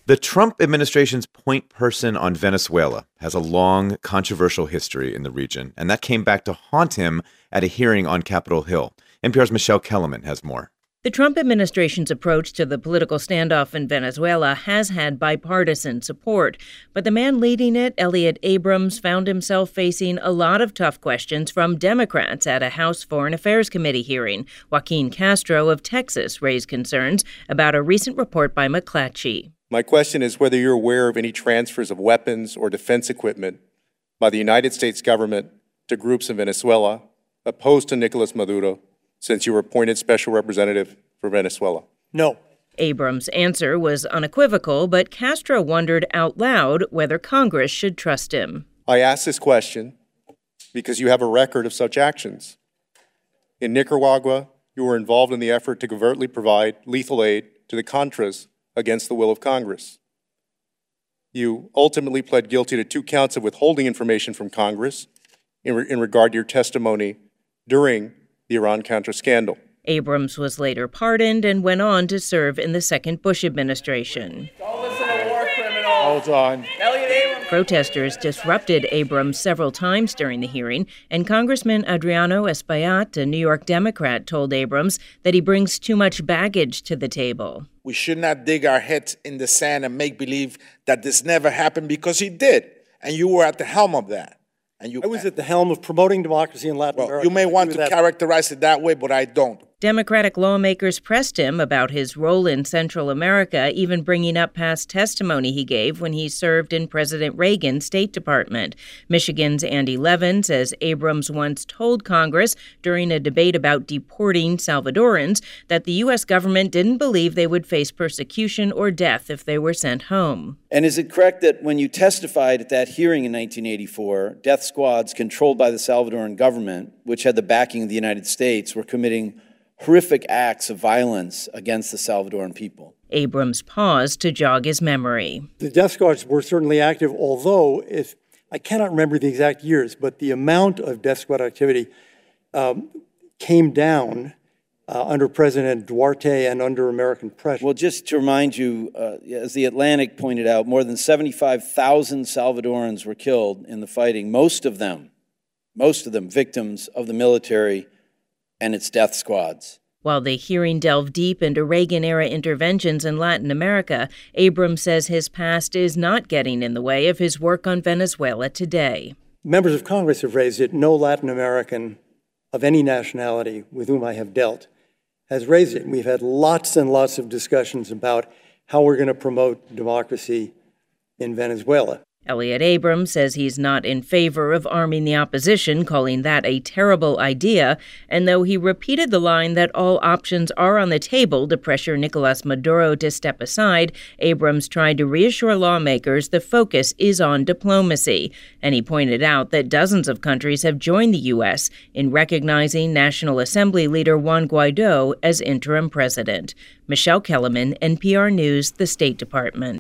The Trump administration's point person on Venezuela has a long, controversial history in the region, and that came back to haunt him at a hearing on Capitol Hill. NPR's Michelle Kellerman has more. The Trump administration's approach to the political standoff in Venezuela has had bipartisan support, but the man leading it, Elliott Abrams, found himself facing a lot of tough questions from Democrats at a House Foreign Affairs Committee hearing. Joaquin Castro of Texas raised concerns about a recent report by McClatchy. My question is whether you're aware of any transfers of weapons or defense equipment by the United States government to groups in Venezuela opposed to Nicolas Maduro since you were appointed special representative for Venezuela. No. Abrams' answer was unequivocal, but Castro wondered out loud whether Congress should trust him. I ask this question because you have a record of such actions. In Nicaragua, you were involved in the effort to covertly provide lethal aid to the Contras against the will of Congress. You ultimately pled guilty to 2 counts of withholding information from Congress in regard to your testimony during the Iran-Contra scandal. Abrams was later pardoned and went on to serve in the second Bush administration. Don't listen to war criminals. Hold on. Elliott Abrams. Protesters disrupted Abrams several times during the hearing, and Congressman Adriano Espaillat, a New York Democrat, told Abrams that he brings too much baggage to the table. We should not dig our heads in the sand and make believe that this never happened, because it did, and you were at the helm of that. I was at the helm of promoting democracy in Latin America. You may want to characterize it that way, but I don't. Democratic lawmakers pressed him about his role in Central America, even bringing up past testimony he gave when he served in President Reagan's State Department. Michigan's Andy Levin says Abrams once told Congress during a debate about deporting Salvadorans that the U.S. government didn't believe they would face persecution or death if they were sent home. And is it correct that when you testified at that hearing in 1984, death squads controlled by the Salvadoran government, which had the backing of the United States, were committing horrific acts of violence against the Salvadoran people? Abrams paused to jog his memory. The death squads were certainly active, although I cannot remember the exact years, but the amount of death squad activity came down under President Duarte and under American pressure. Well, just to remind you, as the Atlantic pointed out, more than 75,000 Salvadorans were killed in the fighting, most of them victims of the military and its death squads. While the hearing delved deep into Reagan-era interventions in Latin America, Abrams says his past is not getting in the way of his work on Venezuela today. Members of Congress have raised it. No Latin American of any nationality with whom I have dealt has raised it. We've had lots and lots of discussions about how we're going to promote democracy in Venezuela. Elliott Abrams says he's not in favor of arming the opposition, calling that a terrible idea. And though he repeated the line that all options are on the table to pressure Nicolas Maduro to step aside, Abrams tried to reassure lawmakers the focus is on diplomacy. And he pointed out that dozens of countries have joined the U.S. in recognizing National Assembly leader Juan Guaido as interim president. Michelle Kellerman, NPR News, the State Department.